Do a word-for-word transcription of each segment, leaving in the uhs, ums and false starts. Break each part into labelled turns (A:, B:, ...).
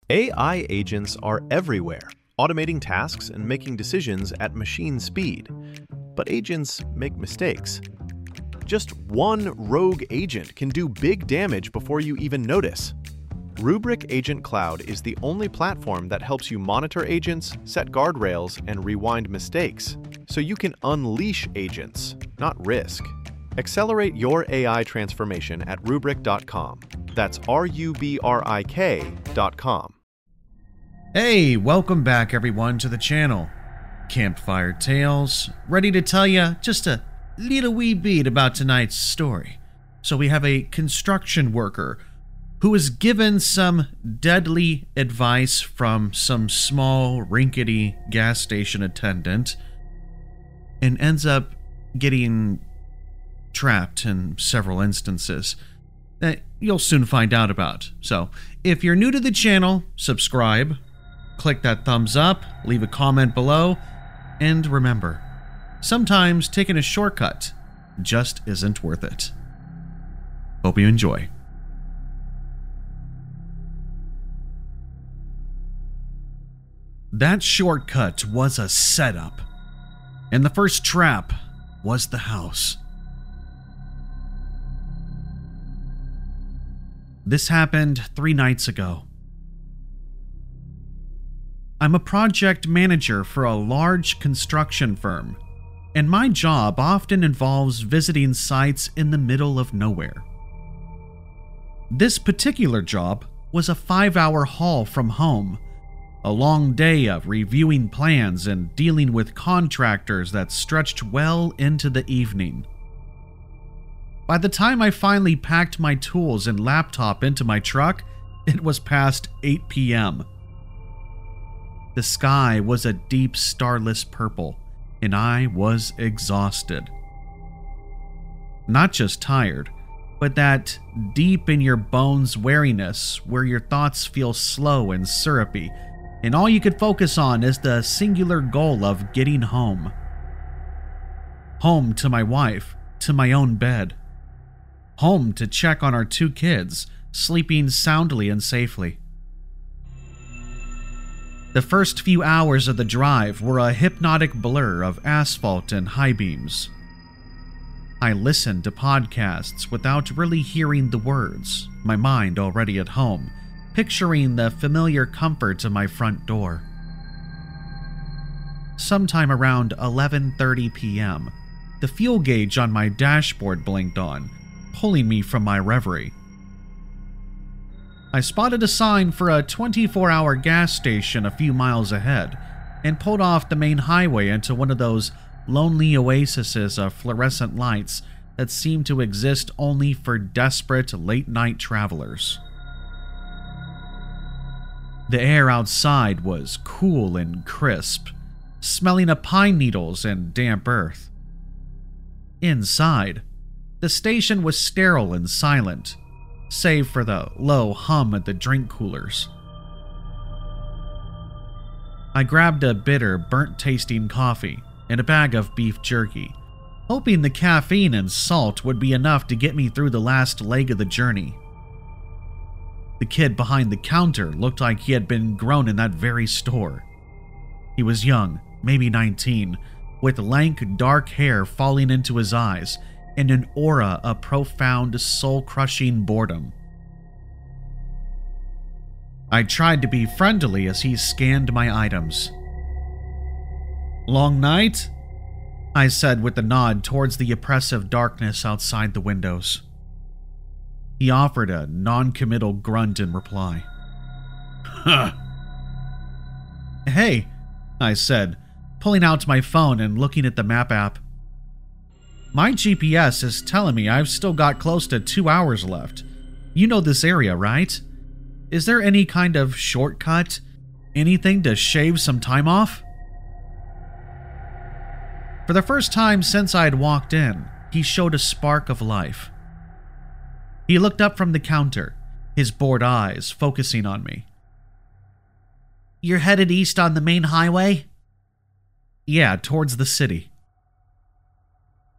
A: A I agents are everywhere, automating tasks and making decisions at machine speed. But agents make mistakes. Just one rogue agent can do big damage before you even notice. Rubrik Agent Cloud is the only platform that helps you monitor agents, set guardrails, and rewind mistakes, so you can unleash agents, not risk. Accelerate your A I transformation at rubrik dot com. That's R U B R I K dot com.
B: Hey, welcome back everyone to the channel. Campfire Tales, ready to tell you just a little wee bit about tonight's story. So we have a construction worker who is given some deadly advice from some small rinkety gas station attendant and ends up getting trapped in several instances that you'll soon find out about. So if you're new to the channel, subscribe, click that thumbs up, leave a comment below, and remember, sometimes taking a shortcut just isn't worth it. Hope you enjoy. That shortcut was a setup, and the first trap was the house. This happened three nights ago. I'm a project manager for a large construction firm, and my job often involves visiting sites in the middle of nowhere. This particular job was a five-hour haul from home, a long day of reviewing plans and dealing with contractors that stretched well into the evening. By the time I finally packed my tools and laptop into my truck, it was past eight p m The sky was a deep starless purple, and I was exhausted. Not just tired, but that deep in your bones weariness where your thoughts feel slow and syrupy, and all you could focus on is the singular goal of getting home. Home to my wife, to my own bed. Home to check on our two kids, sleeping soundly and safely. The first few hours of the drive were a hypnotic blur of asphalt and high beams. I listened to podcasts without really hearing the words, my mind already at home, picturing the familiar comforts of my front door. Sometime around eleven thirty p m, the fuel gauge on my dashboard blinked on, pulling me from my reverie. I spotted a sign for a twenty-four hour gas station a few miles ahead and pulled off the main highway into one of those lonely oases of fluorescent lights that seem to exist only for desperate late-night travelers. The air outside was cool and crisp, smelling of pine needles and damp earth. Inside, the station was sterile and silent, save for the low hum at the drink coolers. I grabbed a bitter, burnt-tasting coffee and a bag of beef jerky, hoping the caffeine and salt would be enough to get me through the last leg of the journey. The kid behind the counter looked like he had been grown in that very store. He was young, maybe nineteen, with lank, dark hair falling into his eyes and an aura of profound, soul-crushing boredom. I tried to be friendly as he scanned my items. "Long night?" I said with a nod towards the oppressive darkness outside the windows. He offered a non-committal grunt in reply. "Huh." "Hey," I said, pulling out my phone and looking at the map app. "My G P S is telling me I've still got close to two hours left. You know this area, right? Is there any kind of shortcut? Anything to shave some time off?" For the first time since I had walked in, he showed a spark of life. He looked up from the counter, his bored eyes focusing on me. "You're headed east on the main highway?" "Yeah, towards the city."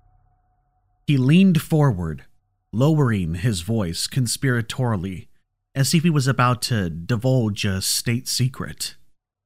B: He leaned forward, lowering his voice conspiratorially, as if he was about to divulge a state secret.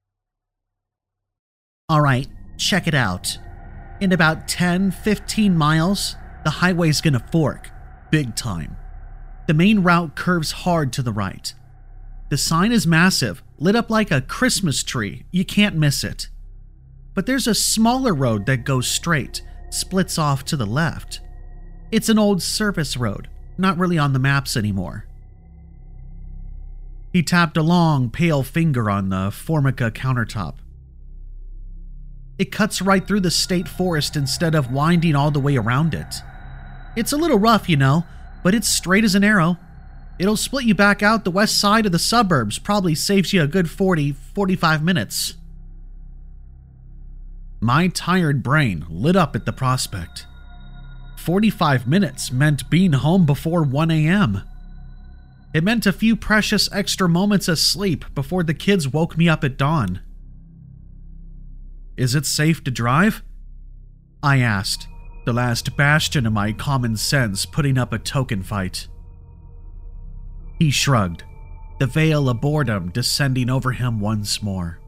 B: All right, check it out. In about ten, fifteen miles, the highway's gonna fork, big time. The main route curves hard to the right. The sign is massive, lit up like a Christmas tree. You can't miss it. But there's a smaller road that goes straight, splits off to the left. It's an old service road, not really on the maps anymore. He tapped a long, pale finger on the Formica countertop. It cuts right through the state forest instead of winding all the way around it. It's a little rough, you know, but it's straight as an arrow. It'll split you back out the west side of the suburbs, probably saves you a good forty, forty-five minutes. My tired brain lit up at the prospect. forty-five minutes meant being home before one a.m. It meant a few precious extra moments of sleep before the kids woke me up at dawn. Is it safe to drive? I asked, the last bastion of my common sense putting up a token fight. He shrugged, the veil of boredom descending over him once more.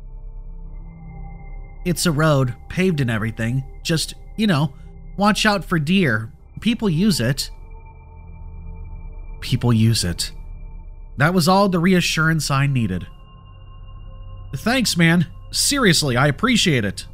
B: It's a road, paved and everything. Just, you know, watch out for deer. People use it. People use it. That was all the reassurance I needed. Thanks, man. Seriously, I appreciate it.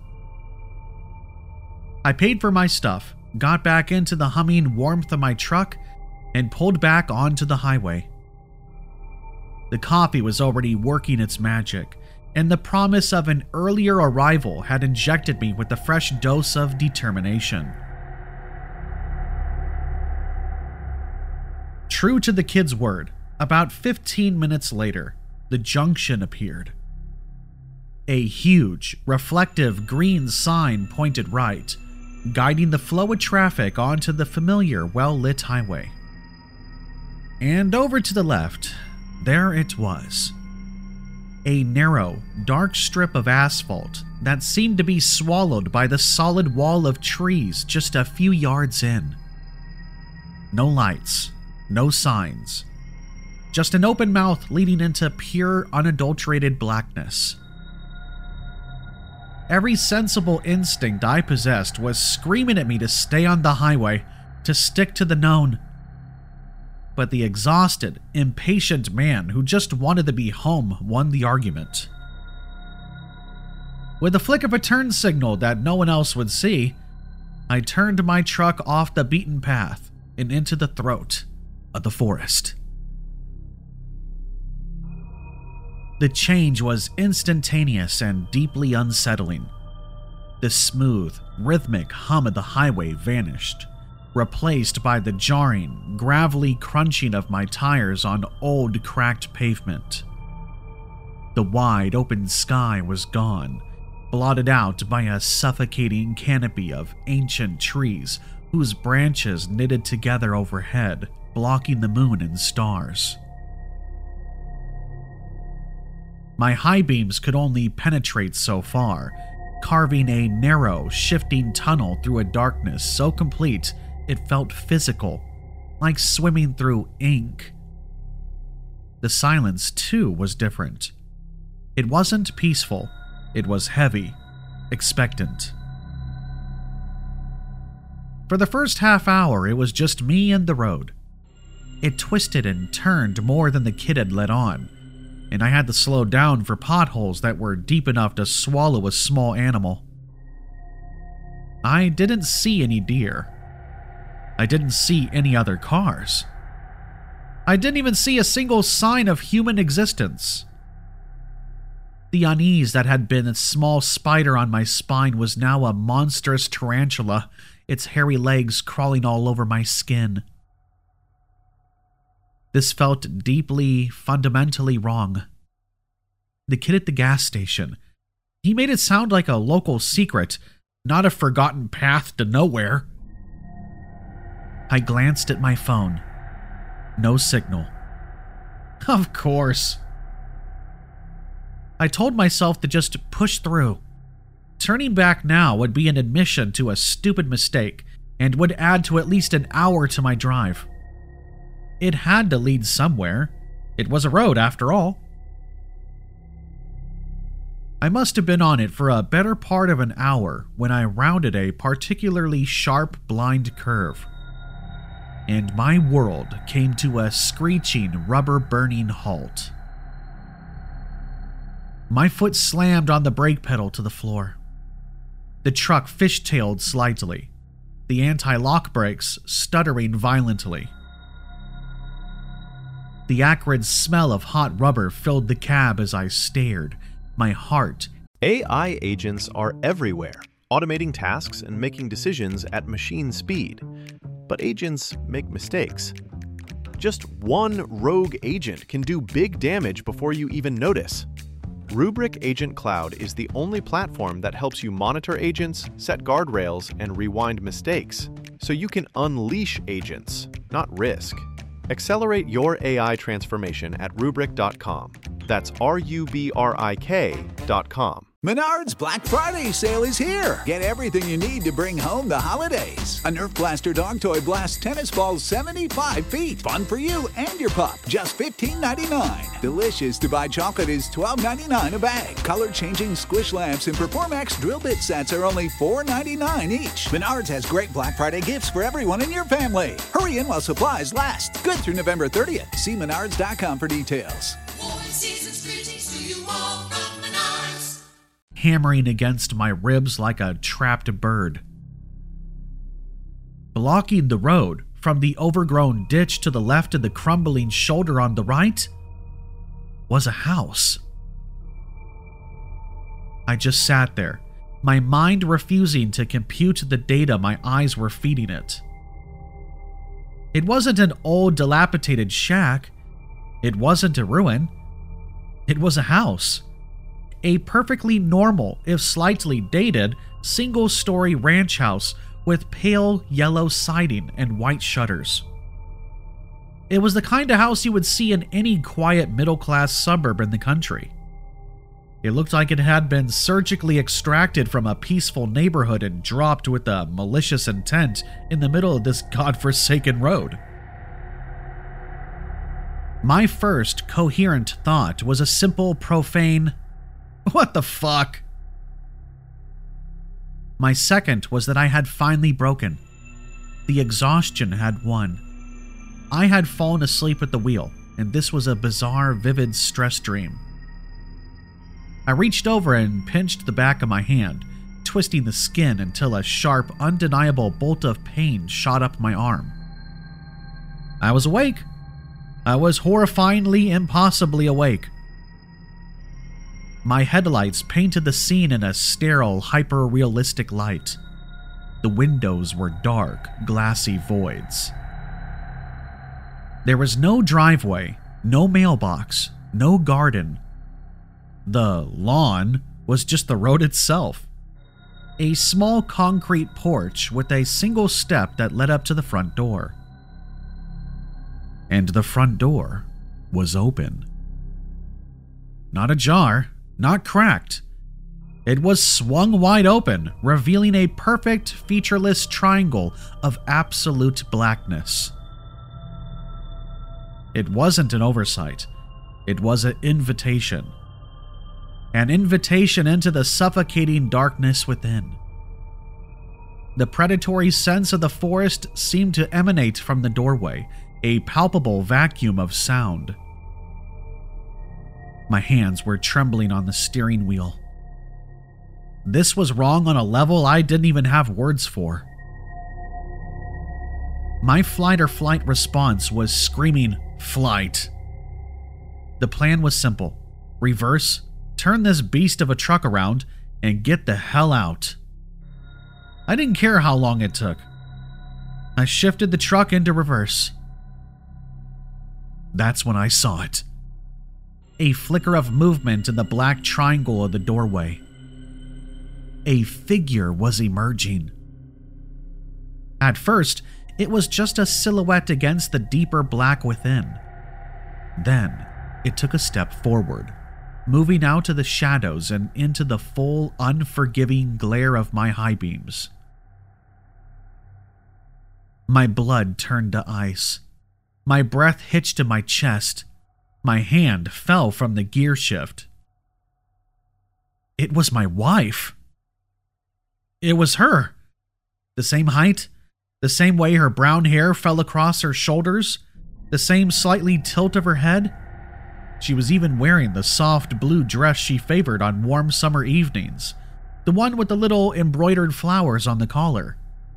B: I paid for my stuff, got back into the humming warmth of my truck, and pulled back onto the highway. The coffee was already working its magic, and the promise of an earlier arrival had injected me with a fresh dose of determination. True to the kid's word, about fifteen minutes later, the junction appeared. A huge, reflective green sign pointed right, guiding the flow of traffic onto the familiar, well-lit highway. And over to the left, there it was. A narrow, dark strip of asphalt that seemed to be swallowed by the solid wall of trees just a few yards in. No lights, no signs, just an open mouth leading into pure, unadulterated blackness. Every sensible instinct I possessed was screaming at me to stay on the highway, to stick to the known. But the exhausted, impatient man who just wanted to be home won the argument. With a flick of a turn signal that no one else would see, I turned my truck off the beaten path and into the throat of the forest. The change was instantaneous and deeply unsettling. The smooth, rhythmic hum of the highway vanished, replaced by the jarring, gravelly crunching of my tires on old, cracked pavement. The wide, open sky was gone, blotted out by a suffocating canopy of ancient trees whose branches knitted together overhead, blocking the moon and stars. My high beams could only penetrate so far, carving a narrow, shifting tunnel through a darkness so complete it felt physical, like swimming through ink. The silence, too, was different. It wasn't peaceful. It was heavy, expectant. For the first half hour, it was just me and the road. It twisted and turned more than the kid had let on, and I had to slow down for potholes that were deep enough to swallow a small animal. I didn't see any deer. I didn't see any other cars. I didn't even see a single sign of human existence. The unease that had been a small spider on my spine was now a monstrous tarantula, its hairy legs crawling all over my skin. This felt deeply, fundamentally wrong. The kid at the gas station, he made it sound like a local secret, not a forgotten path to nowhere. I glanced at my phone. No signal. Of course. I told myself to just push through. Turning back now would be an admission to a stupid mistake and would add to at least an hour to my drive. It had to lead somewhere. It was a road after all. I must have been on it for a better part of an hour when I rounded a particularly sharp blind curve, and my world came to a screeching, rubber-burning halt. My foot slammed on the brake pedal to the floor. The truck fishtailed slightly, the anti-lock brakes stuttering violently. The acrid smell of hot rubber filled the cab as I stared, my heart.
A: A I agents are everywhere, automating tasks and making decisions at machine speed. But agents make mistakes. Just one rogue agent can do big damage before you even notice. Rubrik Agent Cloud is the only platform that helps you monitor agents, set guardrails, and rewind mistakes, so you can unleash agents, not risk. Accelerate your A I transformation at rubrik dot com. That's R U B R I K dot com.
C: Menards Black Friday sale is here. Get everything you need to bring home the holidays. A Nerf Blaster dog toy blasts tennis balls seventy-five feet. Fun for you and your pup. Just fifteen ninety-nine. Delicious to buy chocolate is twelve ninety-nine a bag. Color-changing squish lamps and Performax drill bit sets are only four ninety-nine each. Menards has great Black Friday gifts for everyone in your family. Hurry in while supplies last. Good through November thirtieth. See menards dot com for details.
B: Hammering against my ribs like a trapped bird. Blocking the road from the overgrown ditch to the left of the crumbling shoulder on the right was a house. I just sat there, my mind refusing to compute the data my eyes were feeding it. It wasn't an old dilapidated shack. It wasn't a ruin. It was a house. A perfectly normal, if slightly dated, single-story ranch house with pale yellow siding and white shutters. It was the kind of house you would see in any quiet middle-class suburb in the country. It looked like it had been surgically extracted from a peaceful neighborhood and dropped with a malicious intent in the middle of this godforsaken road. My first coherent thought was a simple, profane, "What the fuck?" My second was that I had finally broken. The exhaustion had won. I had fallen asleep at the wheel, and this was a bizarre, vivid stress dream. I reached over and pinched the back of my hand, twisting the skin until a sharp, undeniable bolt of pain shot up my arm. I was awake. I was horrifyingly, impossibly awake. My headlights painted the scene in a sterile, hyper-realistic light. The windows were dark, glassy voids. There was no driveway, no mailbox, no garden. The lawn was just the road itself. A small concrete porch with a single step that led up to the front door. And the front door was open. Not ajar. Not cracked. It was swung wide open, revealing a perfect, featureless triangle of absolute blackness. It wasn't an oversight. It was an invitation. An invitation into the suffocating darkness within. The predatory sense of the forest seemed to emanate from the doorway, a palpable vacuum of sound. My hands were trembling on the steering wheel. This was wrong on a level I didn't even have words for. My flight or flight response was screaming, "Flight!" The plan was simple. Reverse, turn this beast of a truck around, and get the hell out. I didn't care how long it took. I shifted the truck into reverse. That's when I saw it. A flicker of movement in the black triangle of the doorway. A figure was emerging. At first, it was just a silhouette against the deeper black within. Then, it took a step forward, moving out of the shadows and into the full, unforgiving glare of my high beams. My blood turned to ice. My breath hitched in my chest. My hand fell from the gear shift. It was my wife. It was her. The same height, the same way her brown hair fell across her shoulders, the same slightly tilt of her head. She was even wearing the soft blue dress she favored on warm summer evenings, the one with the little embroidered flowers on the collar.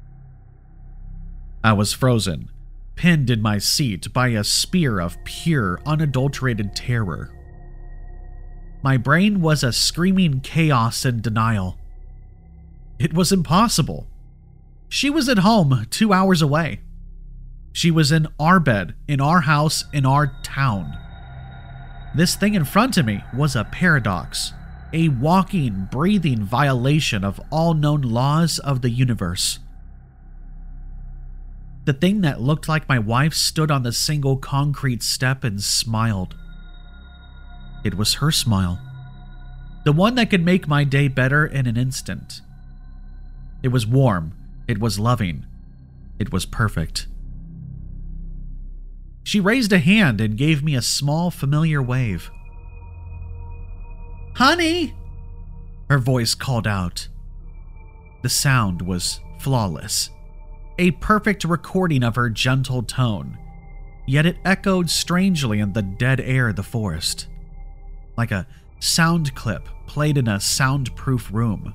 B: I was frozen, pinned in my seat by a spear of pure, unadulterated terror. My brain was a screaming chaos and denial. It was impossible. She was at home two hours away. She was in our bed, in our house, in our town. This thing in front of me was a paradox, a walking, breathing violation of all known laws of the universe. The thing that looked like my wife stood on the single concrete step and smiled. It was her smile, the one that could make my day better in an instant. It was warm, it was loving, it was perfect. She raised a hand and gave me a small, familiar wave. "Honey!" her voice called out. The sound was flawless, a perfect recording of her gentle tone, yet it echoed strangely in the dead air of the forest, like a sound clip played in a soundproof room.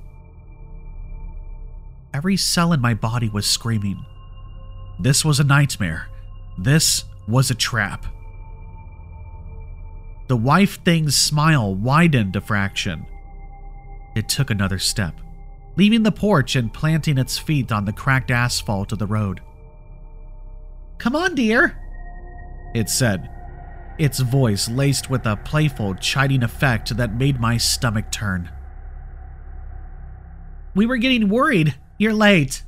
B: Every cell in my body was screaming. This was a nightmare. This was a trap. The wife thing's smile widened a fraction. It took another step, leaving the porch and planting its feet on the cracked asphalt of the road. "Come on, dear," it said, its voice laced with a playful, chiding effect that made my stomach turn. "We were getting worried. You're late."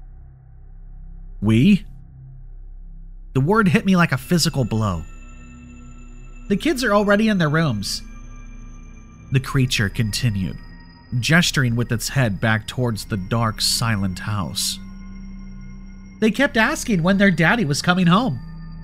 B: "We?" The word hit me like a physical blow. "The kids are already in their rooms," the creature continued, gesturing with its head back towards the dark, silent house. "They kept asking when their daddy was coming home."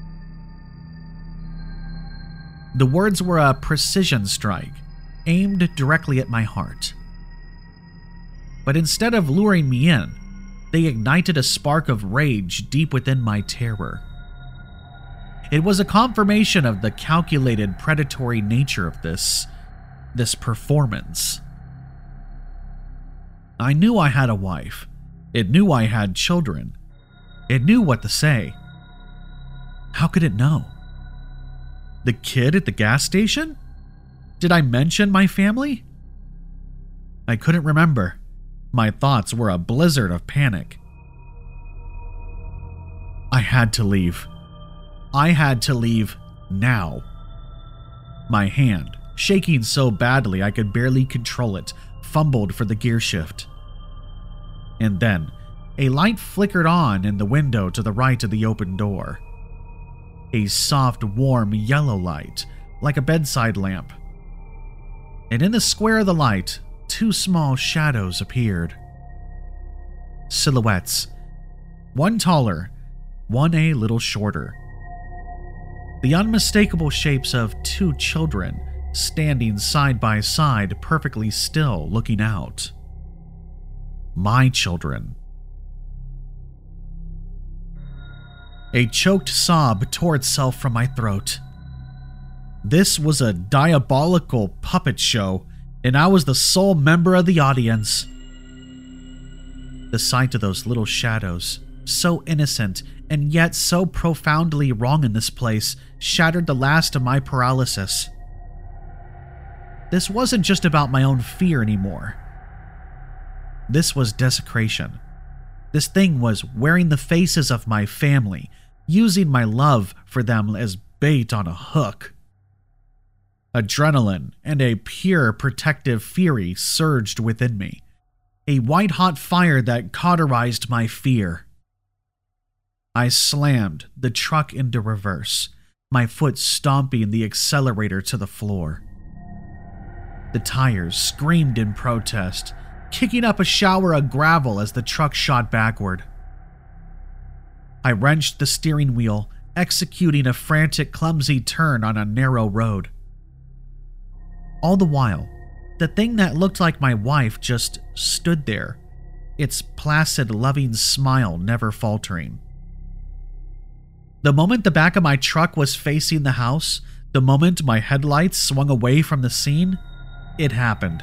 B: The words were a precision strike, aimed directly at my heart. But instead of luring me in, they ignited a spark of rage deep within my terror. It was a confirmation of the calculated, predatory nature of this, this performance. I knew I had a wife. It knew I had children. It knew what to say. How could it know? The kid at the gas station? Did I mention my family? I couldn't remember. My thoughts were a blizzard of panic. I had to leave. I had to leave now. My hand, shaking so badly I could barely control it, fumbled for the gear shift. And then, a light flickered on in the window to the right of the open door. A soft, warm yellow light, like a bedside lamp. And in the square of the light, two small shadows appeared. Silhouettes. One taller, one a little shorter. The unmistakable shapes of two children standing side by side, perfectly still, looking out. My children. A choked sob tore itself from my throat. This was a diabolical puppet show, and I was the sole member of the audience. The sight of those little shadows, so innocent and yet so profoundly wrong in this place, shattered the last of my paralysis. This wasn't just about my own fear anymore. This was desecration. This thing was wearing the faces of my family, using my love for them as bait on a hook. Adrenaline and a pure protective fury surged within me, a white-hot fire that cauterized my fear. I slammed the truck into reverse, my foot stomping the accelerator to the floor. The tires screamed in protest, kicking up a shower of gravel as the truck shot backward. I wrenched the steering wheel, executing a frantic, clumsy turn on a narrow road. All the while, the thing that looked like my wife just stood there, its placid, loving smile never faltering. The moment the back of my truck was facing the house, the moment my headlights swung away from the scene, it happened.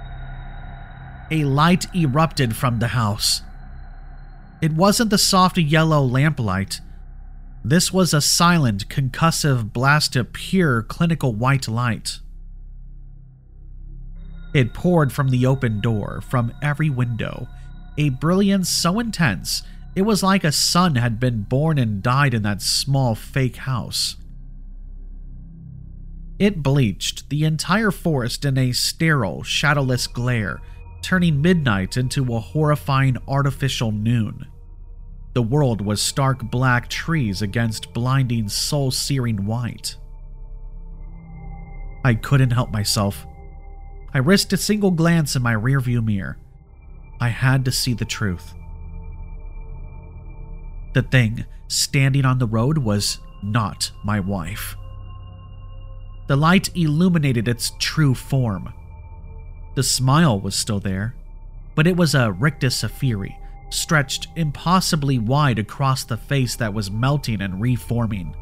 B: A light erupted from the house. It wasn't the soft yellow lamplight. This was a silent, concussive blast of pure, clinical white light. It poured from the open door, from every window, a brilliance so intense it was like a son had been born and died in that small fake house. It bleached the entire forest in a sterile, shadowless glare, turning midnight into a horrifying artificial noon. The world was stark black trees against blinding, soul-searing white. I couldn't help myself. I risked a single glance in my rearview mirror. I had to see the truth. The thing standing on the road was not my wife. The light illuminated its true form. The smile was still there, but it was a rictus of fury, stretched impossibly wide across the face that was melting and reforming.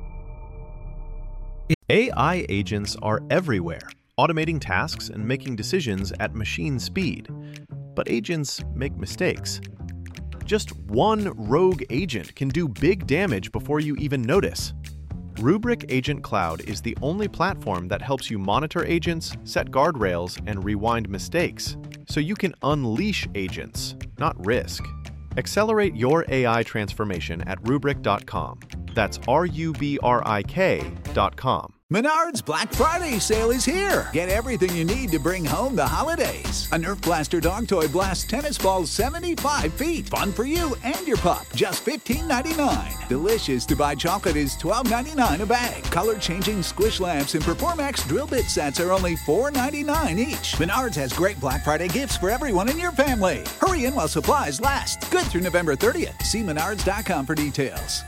A: A I agents are everywhere, automating tasks and making decisions at machine speed. But agents make mistakes. Just one rogue agent can do big damage before you even notice. Rubrik Agent Cloud is the only platform that helps you monitor agents, set guardrails, and rewind mistakes, so you can unleash agents, not risk. Accelerate your A I transformation at rubrik dot com. That's R U B R I K dot com.
C: Menards Black Friday sale is here. Get everything you need to bring home the holidays. A Nerf Blaster dog toy blasts tennis balls seventy-five feet. Fun for you and your pup. Just fifteen ninety-nine. Delicious to buy chocolate is twelve ninety-nine a bag. Color-changing squish lamps and Performax drill bit sets are only four ninety-nine each. Menards has great Black Friday gifts for everyone in your family. Hurry in while supplies last. Good through November thirtieth. See menards dot com for details.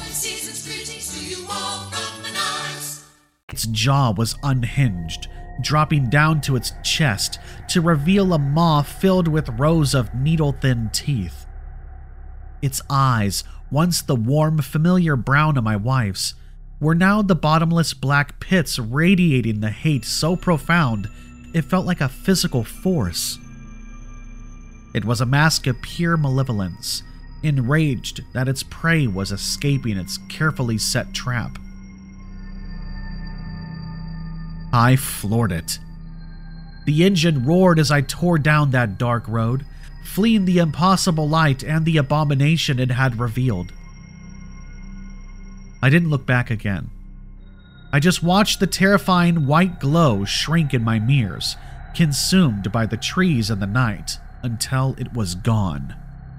B: Its jaw was unhinged, dropping down to its chest to reveal a maw filled with rows of needle-thin teeth. Its eyes, once the warm, familiar brown of my wife's, were now the bottomless black pits radiating the hate so profound it felt like a physical force. It was a mask of pure malevolence, enraged that its prey was escaping its carefully set trap. I floored it. The engine roared as I tore down that dark road, fleeing the impossible light and the abomination it had revealed. I didn't look back again. I just watched the terrifying white glow shrink in my mirrors, consumed by the trees and the night, until it was gone.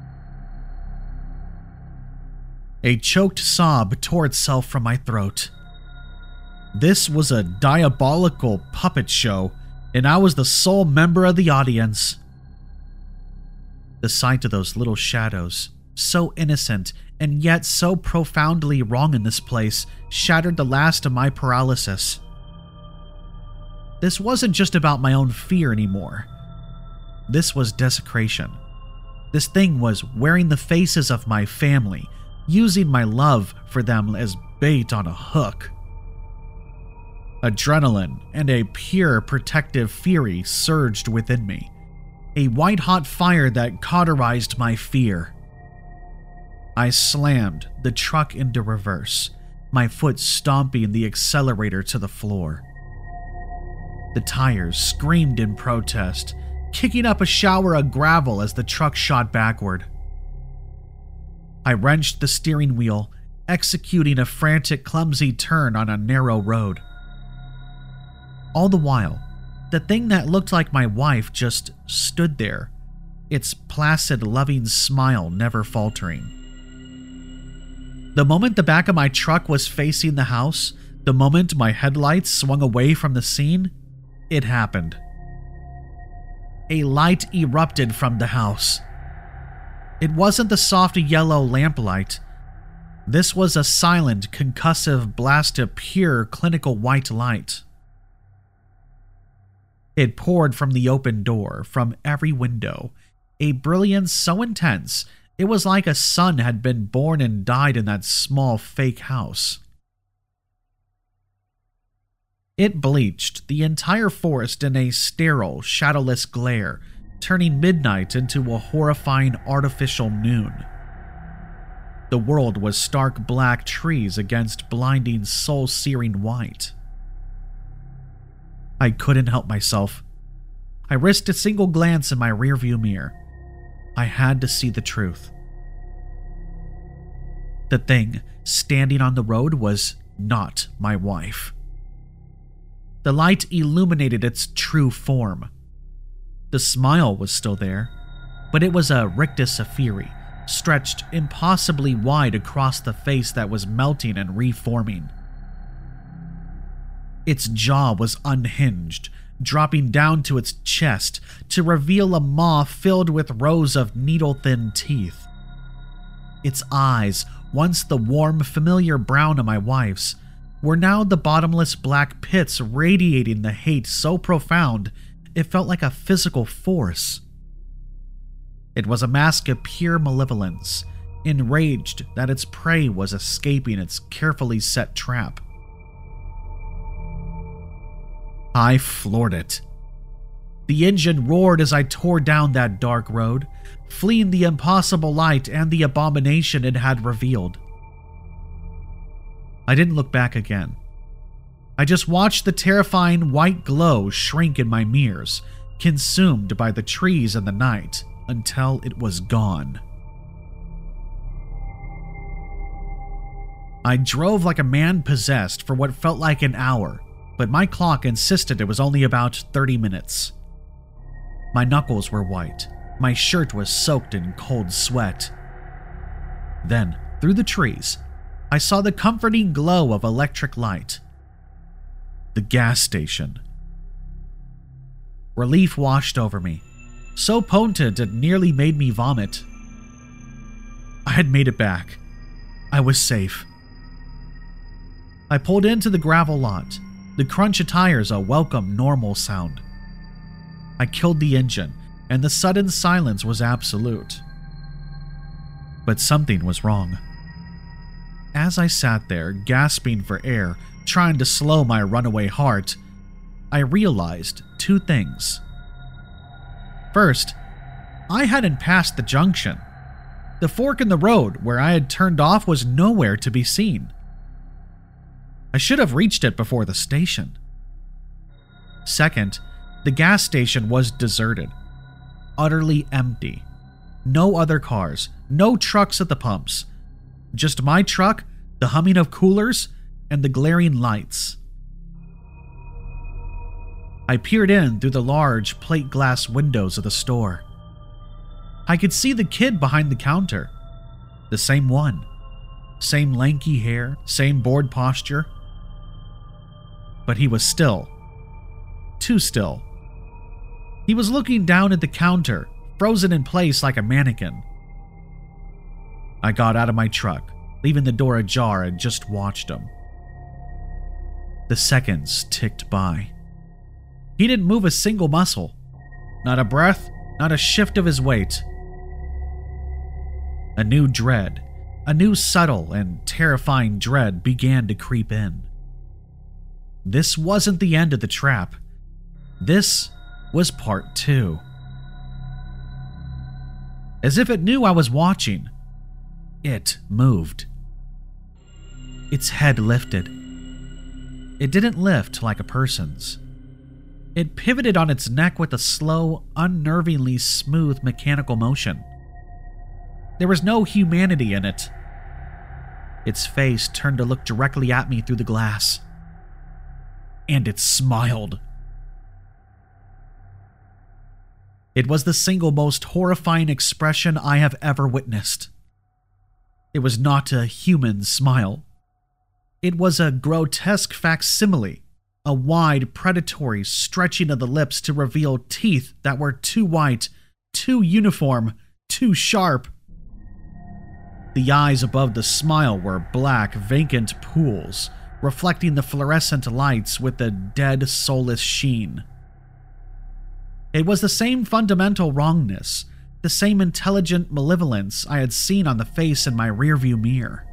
B: A choked sob tore itself from my throat. This was a diabolical puppet show, and I was the sole member of the audience. The sight of those little shadows, so innocent and yet so profoundly wrong in this place, shattered the last of my paralysis. This wasn't just about my own fear anymore. This was desecration. This thing was wearing the faces of my family, using my love for them as bait on a hook. Adrenaline and a pure protective fury surged within me, a white-hot fire that cauterized my fear. I slammed the truck into reverse, my foot stomping the accelerator to the floor. The tires screamed in protest, kicking up a shower of gravel as the truck shot backward. I wrenched the steering wheel, executing a frantic, clumsy turn on a narrow road. All the while, the thing that looked like my wife just stood there, its placid, loving smile never faltering. The moment the back of my truck was facing the house, the moment my headlights swung away from the scene, it happened. A light erupted from the house. It wasn't the soft yellow lamplight. This was a silent, concussive blast of pure, clinical white light. It poured from the open door, from every window, a brilliance so intense it was like a son had been born and died in that small fake house. It bleached the entire forest in a sterile, shadowless glare, turning midnight into a horrifying artificial noon. The world was stark black trees against blinding, soul-searing white. I couldn't help myself. I risked a single glance in my rearview mirror. I had to see the truth. The thing standing on the road was not my wife. The light illuminated its true form. The smile was still there, but it was a rictus ophiri, stretched impossibly wide across the face that was melting and reforming. Its jaw was unhinged, dropping down to its chest to reveal a maw filled with rows of needle-thin teeth. Its eyes, once the warm, familiar brown of my wife's, were now the bottomless black pits radiating the hate so profound it felt like a physical force. It was a mask of pure malevolence, enraged that its prey was escaping its carefully set trap. I floored it. The engine roared as I tore down that dark road, fleeing the impossible light and the abomination it had revealed. I didn't look back again. I just watched the terrifying white glow shrink in my mirrors, consumed by the trees and the night, until it was gone. I drove like a man possessed for what felt like an hour, but my clock insisted it was only about thirty minutes. My knuckles were white. My shirt was soaked in cold sweat. Then, through the trees, I saw the comforting glow of electric light. The gas station. Relief washed over me, so potent it nearly made me vomit. I had made it back. I was safe. I pulled into the gravel lot, the crunch of tires a welcome normal sound. I killed the engine, and the sudden silence was absolute. But something was wrong. As I sat there, gasping for air, trying to slow my runaway heart, I realized two things. First, I hadn't passed the junction. The fork in the road where I had turned off was nowhere to be seen. I should have reached it before the station. Second, the gas station was deserted, utterly empty. No other cars, no trucks at the pumps. Just my truck, the humming of coolers, and the glaring lights. I peered in through the large plate glass windows of the store. I could see the kid behind the counter. The same one. Same lanky hair, same bored posture. But he was still. Too still. He was looking down at the counter, frozen in place like a mannequin. I got out of my truck, leaving the door ajar, and just watched him. The seconds ticked by. He didn't move a single muscle. Not a breath, not a shift of his weight. A new dread, a new subtle and terrifying dread began to creep in. This wasn't the end of the trap. This was part two. As if it knew I was watching, it moved. Its head lifted. It didn't lift like a person's. It pivoted on its neck with a slow, unnervingly smooth mechanical motion. There was no humanity in it. Its face turned to look directly at me through the glass. And it smiled. It was the single most horrifying expression I have ever witnessed. It was not a human smile. It was a grotesque facsimile, a wide, predatory stretching of the lips to reveal teeth that were too white, too uniform, too sharp. The eyes above the smile were black, vacant pools, reflecting the fluorescent lights with a dead, soulless sheen. It was the same fundamental wrongness, the same intelligent malevolence I had seen on the face in my rearview mirror.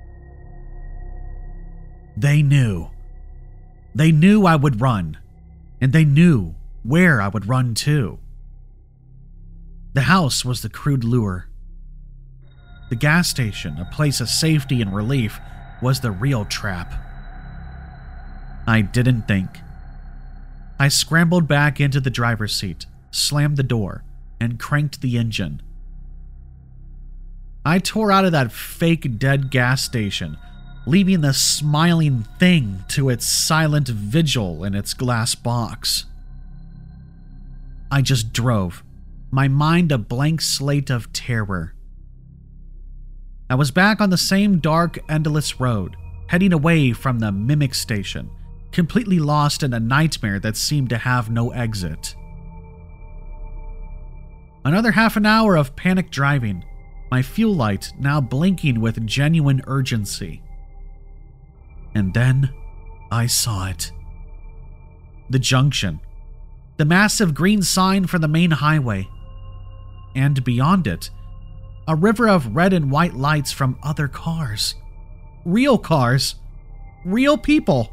B: They knew. They knew I would run, and they knew where I would run to. The house was the crude lure. The gas station, a place of safety and relief, was the real trap. I didn't think. I scrambled back into the driver's seat, slammed the door, and cranked the engine. I tore out of that fake dead gas station, leaving the smiling thing to its silent vigil in its glass box. I just drove, my mind a blank slate of terror. I was back on the same dark, endless road, heading away from the mimic station, completely lost in a nightmare that seemed to have no exit. Another half an hour of panic driving, my fuel light now blinking with genuine urgency. And then I saw it. The junction. The massive green sign for the main highway. And beyond it, a river of red and white lights from other cars. Real cars. Real people.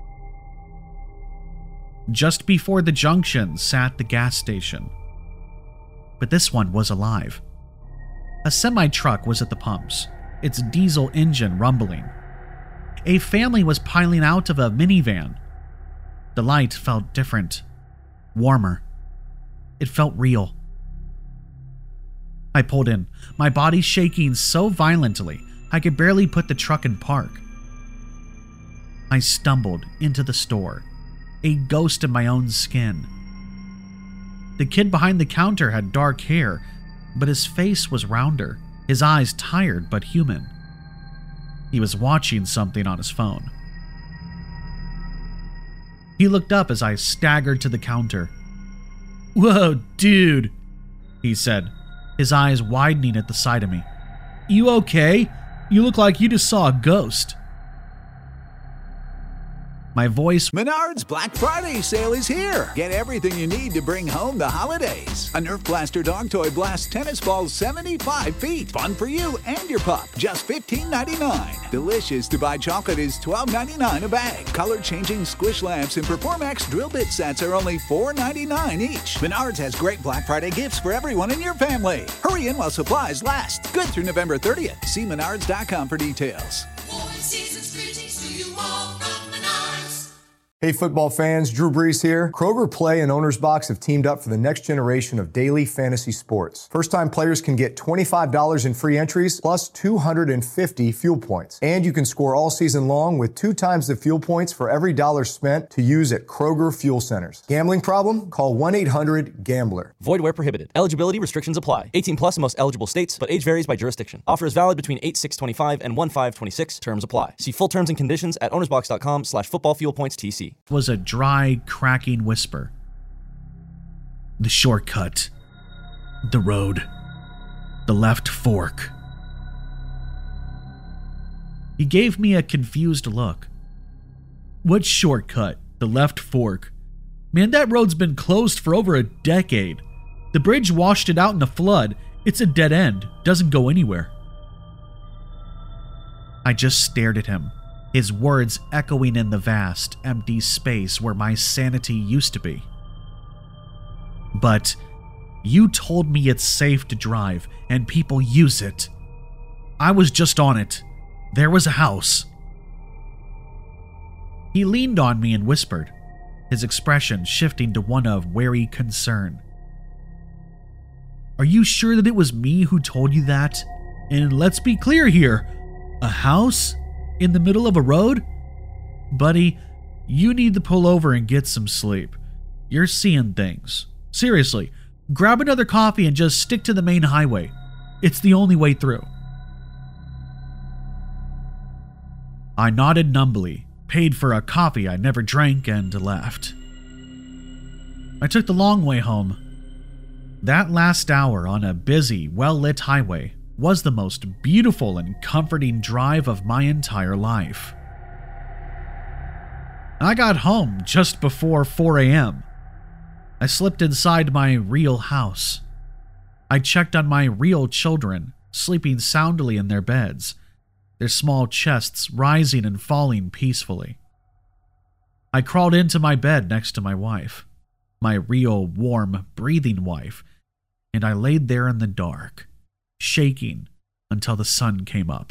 B: Just before the junction sat the gas station. But this one was alive. A semi-truck was at the pumps, its diesel engine rumbling. A family was piling out of a minivan. The light felt different, warmer. It felt real. I pulled in, my body shaking so violently I could barely put the truck in park. I stumbled into the store, a ghost in my own skin. The kid behind the counter had dark hair, but his face was rounder, his eyes tired but human. He was watching something on his phone. He looked up as I staggered to the counter. "Whoa, dude," he said, his eyes widening at the sight of me. "You okay? You look like you just saw a ghost." My voice...
C: Menards Black Friday sale is here. Get everything you need to bring home the holidays. A Nerf Blaster dog toy blasts tennis balls seventy-five feet. Fun for you and your pup. Just fifteen ninety-nine. Delicious to buy chocolate is twelve ninety-nine a bag. Color-changing squish lamps and Performax drill bit sets are only four ninety-nine each. Menards has great Black Friday gifts for everyone in your family. Hurry in while supplies last. Good through November thirtieth. See menards dot com for details.
D: Hey football fans, Drew Brees here. Kroger Play and Owner's Box have teamed up for the next generation of daily fantasy sports. First-time players can get twenty-five dollars in free entries plus two hundred fifty fuel points. And you can score all season long with two times the fuel points for every dollar spent to use at Kroger Fuel Centers. Gambling problem? Call one eight hundred gambler.
E: Void where prohibited. Eligibility restrictions apply. eighteen plus in most eligible states, but age varies by jurisdiction. Offer is valid between eight six twenty-five and one five twenty-six. Terms apply. See full terms and conditions at ownersbox.com slash football fuel points TC.
B: Was a dry, cracking whisper. The shortcut. The road. The left fork. He gave me a confused look. What shortcut? The left fork? Man, that road's been closed for over a decade. The bridge washed it out in a flood. It's a dead end. Doesn't go anywhere. I just stared at him, his words echoing in the vast, empty space where my sanity used to be. But you told me it's safe to drive and people use it. I was just on it. There was a house. He leaned on me and whispered, his expression shifting to one of wary concern. Are you sure that it was me who told you that? And let's be clear here, a house? In the middle of a road? Buddy, you need to pull over and get some sleep. You're seeing things. Seriously, grab another coffee and just stick to the main highway. It's the only way through. I nodded numbly, paid for a coffee I never drank, and left. I took the long way home. That last hour on a busy, well-lit highway was the most beautiful and comforting drive of my entire life. I got home just before four a.m. I slipped inside my real house. I checked on my real children, sleeping soundly in their beds, their small chests rising and falling peacefully. I crawled into my bed next to my wife, my real, warm, breathing wife, and I laid there in the dark, shaking until the sun came up.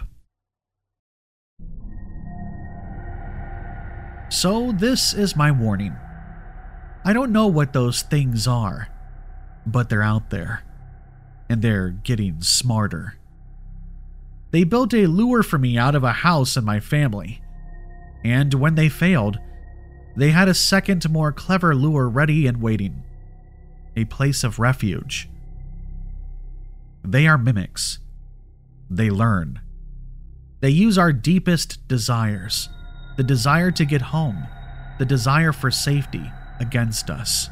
B: So this is my warning. I don't know what those things are, but they're out there, and they're getting smarter. They built a lure for me out of a house and my family, and when they failed, they had a second, more clever lure ready and waiting. A place of refuge. They are mimics. They learn. They use our deepest desires, the desire to get home, the desire for safety, against us.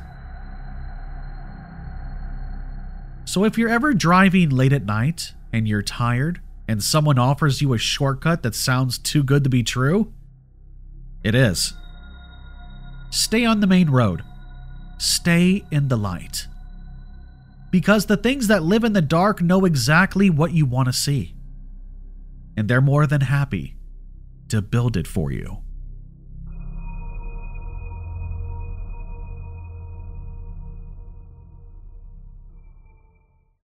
B: So if you're ever driving late at night and you're tired and someone offers you a shortcut that sounds too good to be true, it is. Stay on the main road. Stay in the light. Because the things that live in the dark know exactly what you want to see. And they're more than happy to build it for you.